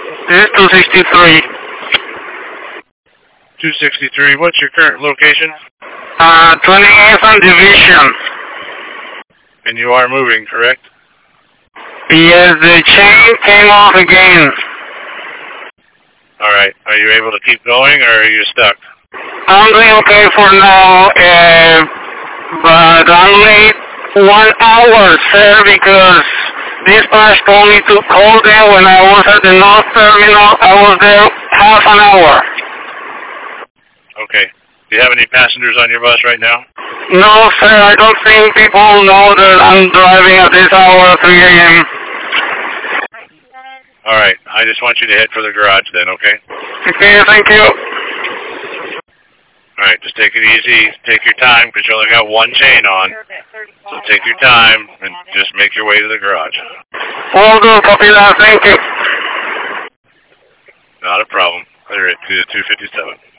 This is 263. 263. What's your current location? 28th and Division. And you are moving, correct? Yes, the chain came off again. All right. Are you able to keep going, or are you stuck? I'm doing okay for now, but I'm late 1 hour, sir, because dispatch told me to call them when I was at the North Terminal. I was there half an hour. Okay. Do you have any passengers on your bus right now? No, sir, I don't think people know that I'm driving at this hour, 3 a.m. All right. I just want you to head for the garage then, okay? Okay, thank you. All right. Just take it easy. Take your time, because you only got one chain on. So take your time and just make your way to the garage. Will do, copy that, thank you. Not a problem. Clear it to 257.